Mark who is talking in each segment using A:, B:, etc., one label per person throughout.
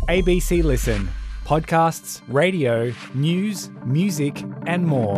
A: ABC Listen. Podcasts, radio, news, music and more.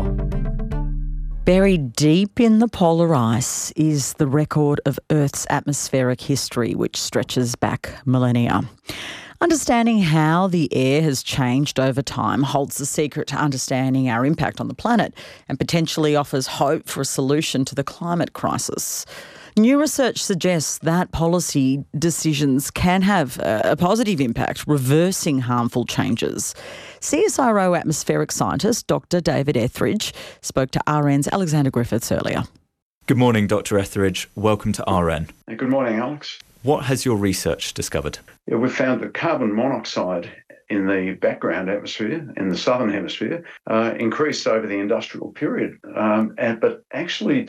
B: Buried deep in the polar ice is the record of Earth's atmospheric history, which stretches back millennia. Understanding how the air has changed over time holds the secret to understanding our impact on the planet and potentially offers hope for a solution to the climate crisis. New research suggests that policy decisions can have a positive impact, reversing harmful changes. CSIRO atmospheric scientist Dr. David Etheridge spoke to RN's Alexander Griffiths earlier.
C: Good morning, Dr. Etheridge. Welcome to RN.
D: Good morning, Alex.
C: What has your research discovered?
D: We've found that carbon monoxide in the background atmosphere, in the southern hemisphere, increased over the industrial period, but actually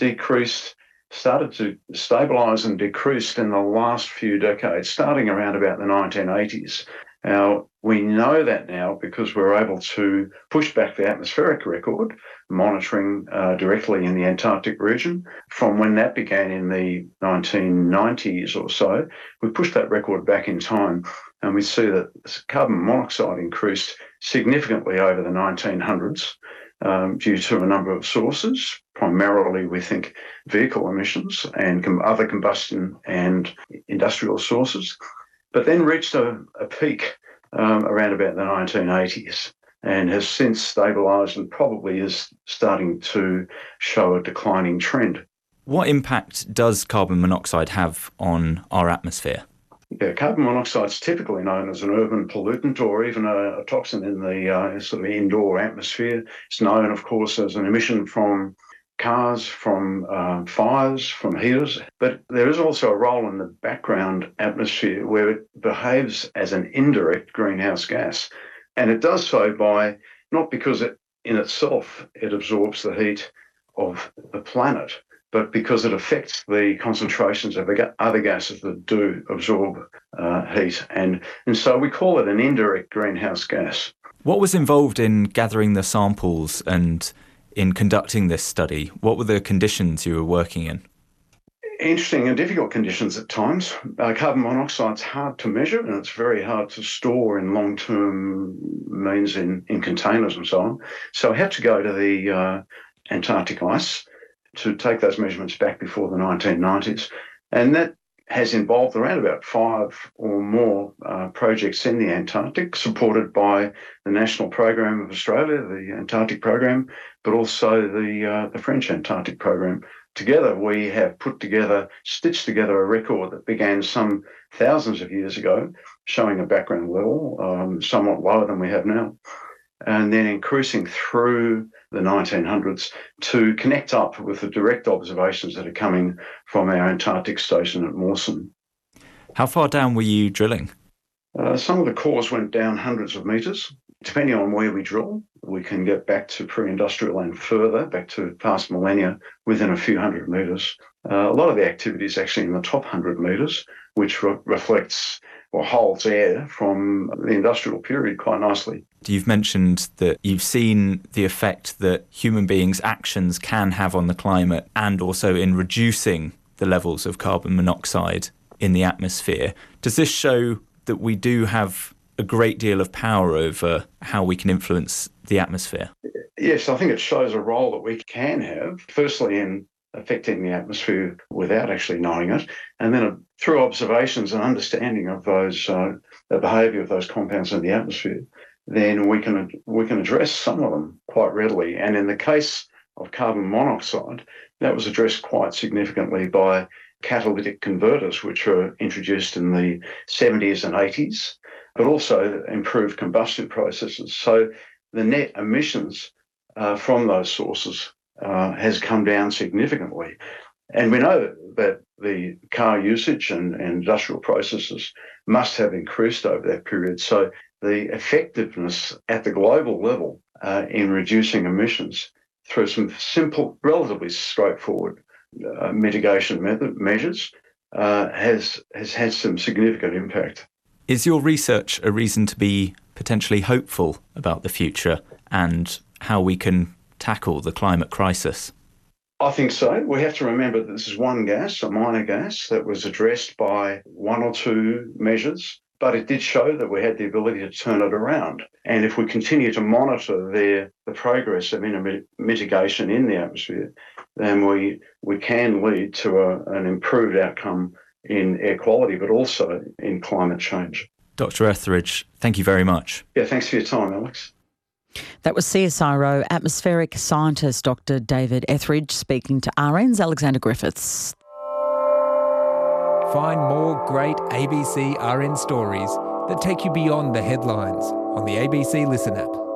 D: started to stabilise and decreased in the last few decades, starting around about the 1980s. Now, we know that now because we're able to push back the atmospheric record, monitoring directly in the Antarctic region. From when that began in the 1990s or so, we pushed that record back in time, and we see that carbon monoxide increased significantly over the 1900s due to a number of sources. Primarily, we think vehicle emissions and other combustion and industrial sources, but then reached a peak around about the 1980s and has since stabilised and probably is starting to show a declining trend.
C: What impact does carbon monoxide have on our atmosphere?
D: Yeah, carbon monoxide is typically known as an urban pollutant or even a toxin in the sort of indoor atmosphere. It's known, of course, as an emission from cars, from fires, from heaters. But there is also a role in the background atmosphere where it behaves as an indirect greenhouse gas. And it does so by, not because it in itself it absorbs the heat of the planet, but because it affects the concentrations of other gases that do absorb heat. And so we call it an indirect greenhouse gas.
C: What was involved in gathering the samples and in conducting this study? What were the conditions you were working in?
D: Interesting and difficult conditions at times. Carbon monoxide's hard to measure and it's very hard to store in long-term means in containers and so on. So I had to go to the Antarctic ice to take those measurements back before the 1990s. And that has involved around about 5 or more projects in the Antarctic, supported by the National Program of Australia, the Antarctic Program, but also the French Antarctic Program. Together, we have stitched together a record that began some thousands of years ago, showing a background level somewhat lower than we have now, and then increasing through the 1900s to connect up with the direct observations that are coming from our Antarctic station at Mawson.
C: How far down were you drilling?
D: Some of the cores went down hundreds of metres. Depending on where we drill, we can get back to pre-industrial and further, back to past millennia, within a few hundred metres. A lot of the activity is actually in the top 100 metres, which reflects or holds air from the industrial period quite nicely.
C: You've mentioned that you've seen the effect that human beings' actions can have on the climate and also in reducing the levels of carbon monoxide in the atmosphere. Does this show that we do have a great deal of power over how we can influence the atmosphere?
D: Yes, I think it shows a role that we can have, firstly in affecting the atmosphere without actually knowing it, and then through observations and understanding of those the behaviour of those compounds in the atmosphere, then we can address some of them quite readily. And in the case of carbon monoxide, that was addressed quite significantly by catalytic converters, which were introduced in the 70s and 80s, but also improved combustion processes. So the net emissions from those sources has come down significantly. And we know that the car usage and industrial processes must have increased over that period. So the effectiveness at the global level in reducing emissions through some simple, relatively straightforward mitigation measures has had some significant impact.
C: Is your research a reason to be potentially hopeful about the future and how we can tackle the climate crisis?
D: I think so. We have to remember that this is one gas, a minor gas, that was addressed by 1 or 2 measures but it did show that we had the ability to turn it around. And if we continue to monitor the progress of mitigation in the atmosphere, then we can lead to an improved outcome in air quality, but also in climate change.
C: Dr. Etheridge, thank you very much.
D: Yeah, thanks for your time, Alex.
B: That was CSIRO atmospheric scientist Dr. David Etheridge speaking to RN's Alexander Griffiths.
A: Find more great ABC RN stories that take you beyond the headlines on the ABC Listen app.